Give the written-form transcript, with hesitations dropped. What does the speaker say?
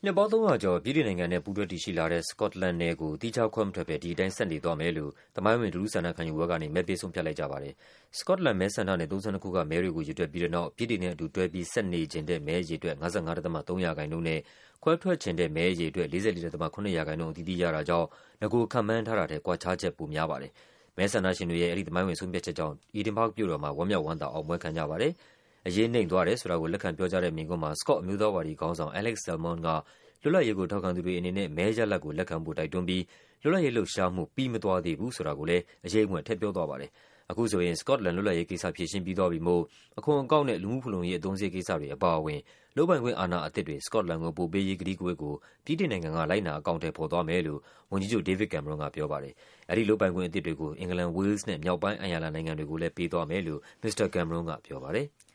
နှစ်ပေါင်း300ကျော် ဗြိတိန်နိုင်ငံနဲ့ပူးတွဲတည်ရှိလာတဲ့ စကော့တလန်နယ်ကို သီးခြားခွဲမထွက်ဘဲ ဒီအတိုင်းဆက်နေသွားမယ်လို့ သမိုင်းဝင် လူထုဆန္ဒခံယူပွဲကနေ မဲပေးဆုံးဖြတ်လိုက်ကြပါတယ်။ စကော့တလန်မဲဆန္ဒနယ် 32 ခုက မဲတွေကိုရေတွက်ပြီးတဲ့နောက် ဗြိတိန်နဲ့အတူတွဲပြီး ဆက်နေချင်တဲ့ မဲအရေအတွက် 55.3% နဲ့ ခွဲထွက်ချင်တဲ့ မဲအရေအတွက် 44.7% အသီးသီးရတာကြောင့် နဂိုခန့်မှန်းထားတာထက် ကွာခြားချက် ပိုများပါတယ်။ မဲဆန္ဒရှင်တွေရဲ့ အဲဒီသမိုင်းဝင်ဆုံးဖြတ်ချက်ကြောင့် Edinburgh မြို့တော်မှာ ဝမ်းမြောက်ဝမ်းသာ အောင်ပွဲခံကြပါတယ်။ အရေးနိမ့်သွားတယ်ဆိုတာကို လက်ခံပြောကြားတဲ့မိန့်ခွန်းမှာ စကော့ အမျိုးသားဝါဒီခေါင်းဆောင် Alex Salmond က လွတ်လပ်ရေးကို ထောက်ခံသူတွေအနေနဲ့ မဲရလဒ်ကိုလက်ခံဖို့ တိုက်တွန်းပြီး လွတ်လပ်ရေးလှုပ်ရှားမှု ပြီးမသွားသေးဘူးဆိုတာကိုလည်း အရိပ်အမြွက် ထည့်ပြောသွားပါတယ်။ အခုဆိုရင် စကော့တလန်လွတ်လပ်ရေးကိစ္စ ဖြေရှင်းပြီးသွားပြီမို့ အခွန်အကောက်နဲ့ လူမှုဖူလုံရေး အသုံးစရိတ်ကိစ္စတွေအပါအဝင် လုပ်ပိုင်ခွင့်အာဏာအသစ်တွေ စကော့တလန်ကို ပိုပေးရေး ကတိကဝတ်ကို ဗြိတိန်နိုင်ငံက လိုက်နာ အကောင်အထည်ဖော်သွားမယ်လို့ ဝန်ကြီးချုပ် David Cameron ကပြောပါတယ်။ အဲဒီလုပ်ပိုင်ခွင့်အသစ်တွေကို အင်္ဂလန်၊ ဝေးလ်စ်နဲ့ မြောက်ပိုင်းအိုင်ယာလန်နိုင်ငံတွေကိုလည်း ပေးသွားမယ်လို့ မစ္စတာ Cameron ကပြောပါတယ်။